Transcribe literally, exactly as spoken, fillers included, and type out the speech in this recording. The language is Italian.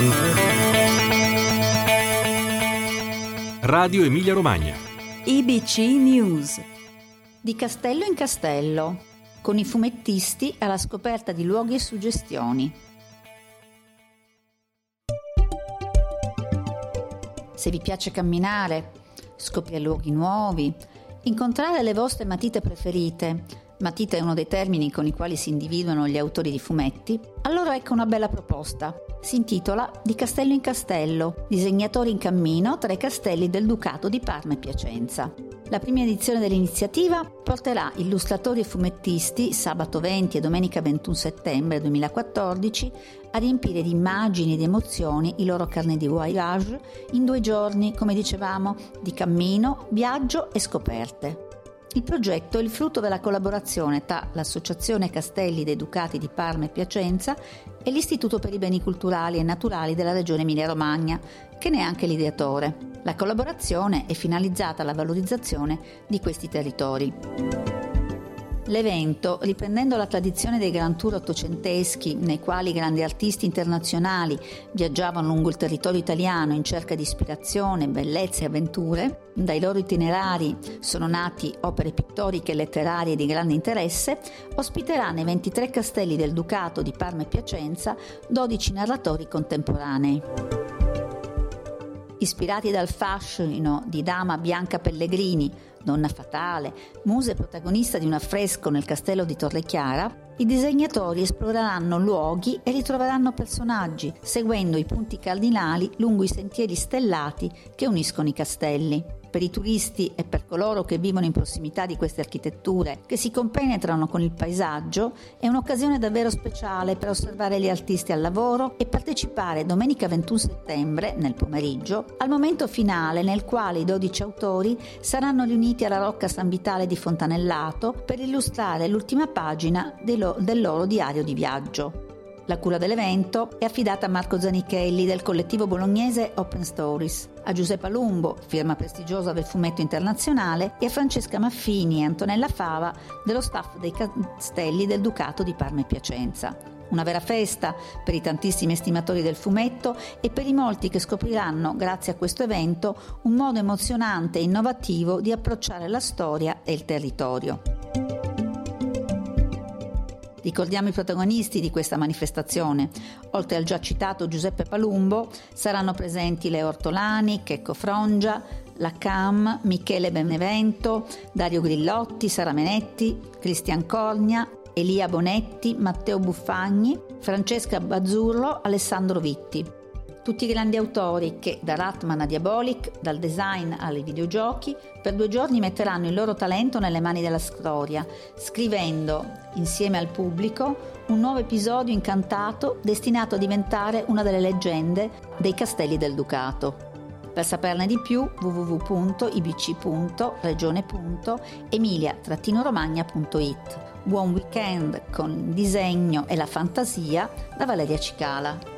Radio Emilia Romagna. I B C News. Di castello in castello, con i fumettisti alla scoperta di luoghi e suggestioni. Se vi piace camminare, scoprire luoghi nuovi, incontrare le vostre matite preferite, matita è uno dei termini con i quali si individuano gli autori di fumetti, allora ecco una bella proposta. Si intitola Di castello in castello, disegnatori in cammino tra i castelli del Ducato di Parma e Piacenza. La prima edizione dell'iniziativa porterà illustratori e fumettisti sabato venti e domenica ventuno settembre duemilaquattordici a riempire di immagini e di emozioni i loro carnet di voyage in due giorni, come dicevamo, di cammino, viaggio e scoperte. Il progetto è il frutto della collaborazione tra l'Associazione Castelli dei Ducati di Parma e Piacenza e l'Istituto per i Beni Culturali e Naturali della Regione Emilia-Romagna, che ne è anche l'ideatore. La collaborazione è finalizzata alla valorizzazione di questi territori. L'evento, riprendendo la tradizione dei Grand Tour ottocenteschi, nei quali grandi artisti internazionali viaggiavano lungo il territorio italiano in cerca di ispirazione, bellezza e avventure, dai loro itinerari sono nati opere pittoriche e letterarie di grande interesse, ospiterà nei ventitré castelli del Ducato di Parma e Piacenza dodici narratori contemporanei. Ispirati dal fascino di Dama Bianca Pellegrini, donna fatale, musa e protagonista di un affresco nel castello di Torrechiara, i disegnatori esploreranno luoghi e ritroveranno personaggi, seguendo i punti cardinali lungo i sentieri stellati che uniscono i castelli. Per i turisti e per coloro che vivono in prossimità di queste architetture, che si compenetrano con il paesaggio, è un'occasione davvero speciale per osservare gli artisti al lavoro e partecipare domenica ventuno settembre, nel pomeriggio, al momento finale nel quale i dodici autori saranno riuniti alla Rocca San Vitale di Fontanellato per illustrare l'ultima pagina del loro diario di viaggio. La cura dell'evento è affidata a Marco Zanichelli del collettivo bolognese Open Stories, a Giuseppe Lumbo, firma prestigiosa del fumetto internazionale, e a Francesca Maffini e Antonella Fava dello staff dei castelli del Ducato di Parma e Piacenza. Una vera festa per i tantissimi estimatori del fumetto e per i molti che scopriranno, grazie a questo evento, un modo emozionante e innovativo di approcciare la storia e il territorio. Ricordiamo i protagonisti di questa manifestazione. Oltre al già citato Giuseppe Palumbo, saranno presenti Leo Ortolani, Checco Frongia, la Cam, Michele Benevento, Dario Grillotti, Sara Menetti, Cristian Corgna, Elia Bonetti, Matteo Buffagni, Francesca Bazzurro, Alessandro Vitti. Tutti grandi autori che, da Ratman a Diabolic, dal design ai videogiochi, per due giorni metteranno il loro talento nelle mani della storia, scrivendo, insieme al pubblico, un nuovo episodio incantato destinato a diventare una delle leggende dei castelli del Ducato. Per saperne di più, w w w punto i b c punto regione punto emilia romagna punto i t. Buon weekend con il disegno e la fantasia da Valeria Cicala.